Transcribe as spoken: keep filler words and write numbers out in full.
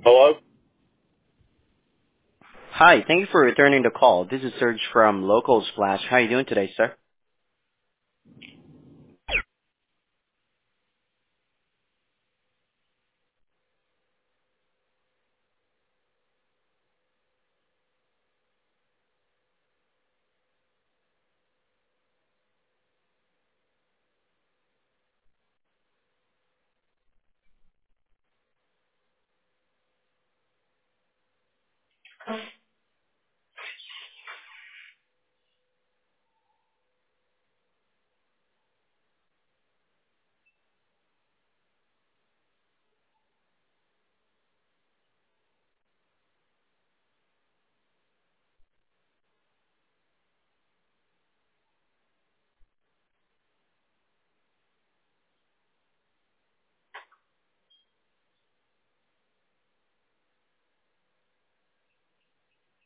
Hello? Hi, thank you for returning the call. This is Serge from Local Splash. How are you doing today, sir?